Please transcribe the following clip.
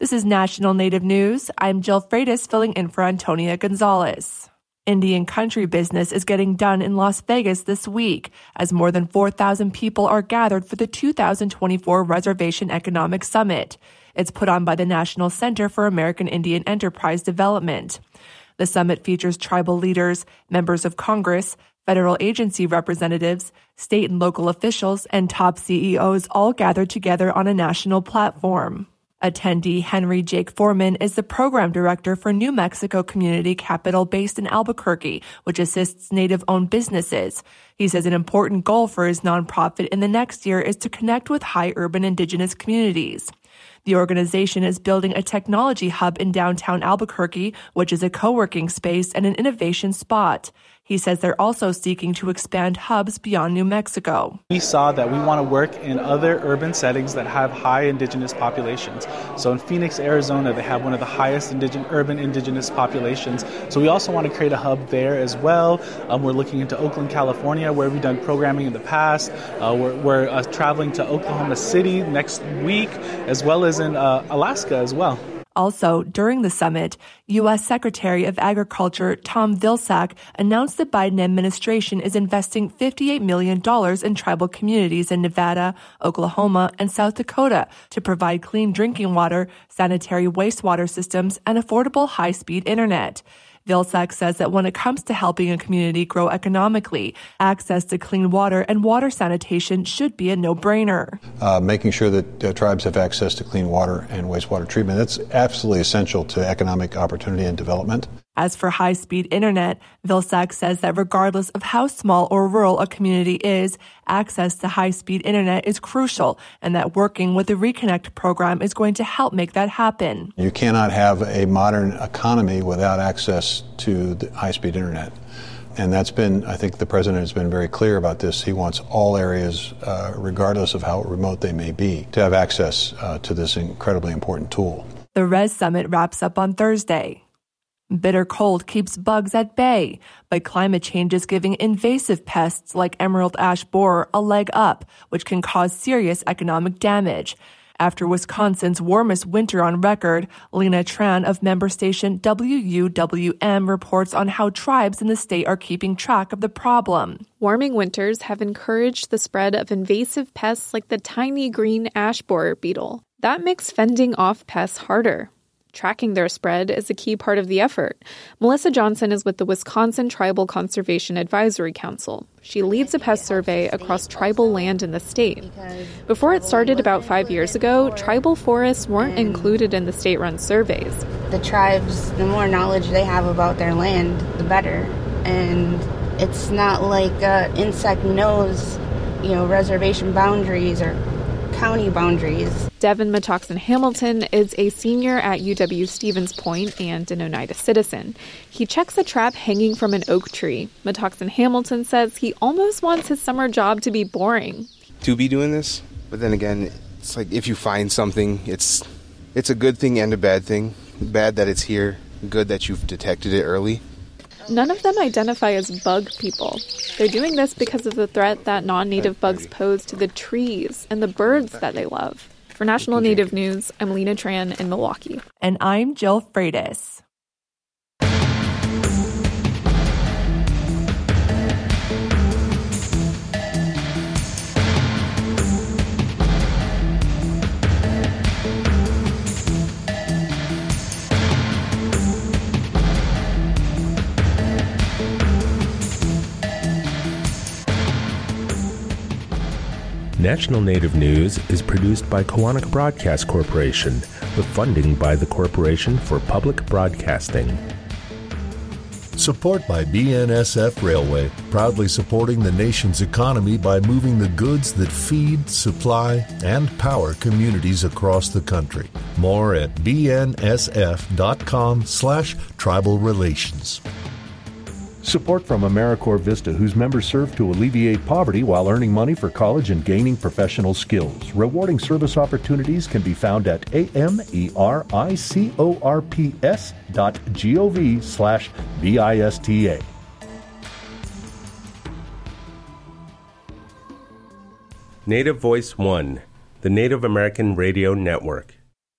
This is National Native News. I'm Jill Freitas filling in for Antonia Gonzalez. Indian country business is getting done in Las Vegas this week as more than 4,000 people are gathered for the 2024 Reservation Economic Summit. It's put on by the National Center for American Indian Enterprise Development. The summit features tribal leaders, members of Congress, federal agency representatives, state and local officials, and top CEOs all gathered together on a national platform. Attendee Henry Jake Foreman is the program director for New Mexico Community Capital based in Albuquerque, which assists Native-owned businesses. He says an important goal for his nonprofit in the next year is to connect with high urban Indigenous communities. The organization is building a technology hub in downtown Albuquerque, which is a co-working space and an innovation spot. He says they're also seeking to expand hubs beyond New Mexico. We saw that we want to work in other urban settings that have high Indigenous populations. So in Phoenix, Arizona, they have one of the highest urban Indigenous populations. So we also want to create a hub there as well. We're looking into Oakland, California, where we've done programming in the past. We're traveling to Oklahoma City next week, as well as in Alaska as well. Also, during the summit, U.S. Secretary of Agriculture Tom Vilsack announced the Biden administration is investing $58 million in tribal communities in Nevada, Oklahoma, and South Dakota to provide clean drinking water, sanitary wastewater systems, and affordable high-speed internet. Vilsack says that when it comes to helping a community grow economically, access to clean water and water sanitation should be a no-brainer. Making sure that tribes have access to clean water and wastewater treatment, that's absolutely essential to economic opportunity and development. As for high-speed internet, Vilsack says that regardless of how small or rural a community is, access to high-speed internet is crucial, and that working with the Reconnect program is going to help make that happen. You cannot have a modern economy without access to the high-speed internet. And that's been, I think the president has been very clear about this. He wants all areas, regardless of how remote they may be, to have access to this incredibly important tool. The Res Summit wraps up on Thursday. Bitter cold keeps bugs at bay, but climate change is giving invasive pests like emerald ash borer a leg up, which can cause serious economic damage. After Wisconsin's warmest winter on record, Lena Tran of member station WUWM reports on how tribes in the state are keeping track of the problem. Warming winters have encouraged the spread of invasive pests like the tiny green ash borer beetle. That makes fending off pests harder. Tracking their spread is a key part of the effort. Melissa Johnson is with the Wisconsin Tribal Conservation Advisory Council. She leads a pest survey across tribal land in the state. Before it started about 5 years ago, tribal forests weren't included in the state-run surveys. The tribes, the more knowledge they have about their land, the better. And it's not like insect knows, reservation boundaries or county boundaries. Devin Metoxen Hamilton is a senior at UW Stevens Point and an Oneida citizen. He checks a trap hanging from an oak tree. Metoxen Hamilton says he almost wants his summer job to be boring. To be doing this, but then again, it's like if you find something, it's a good thing and a bad thing. Bad that it's here, good that you've detected it early. None of them identify as bug people. They're doing this because of the threat that non-native bugs pose to the trees and the birds that they love. For National Native News, I'm Lena Tran in Milwaukee. And I'm Jill Freitas. National Native News is produced by Koahnic Broadcast Corporation, with funding by the Corporation for Public Broadcasting. Support by BNSF Railway, proudly supporting the nation's economy by moving the goods that feed, supply, and power communities across the country. More at bnsf.com/tribal relations. Support from AmeriCorps Vista, whose members serve to alleviate poverty while earning money for college and gaining professional skills. Rewarding service opportunities can be found at americorps.gov/VISTA. Native Voice One, the Native American Radio Network.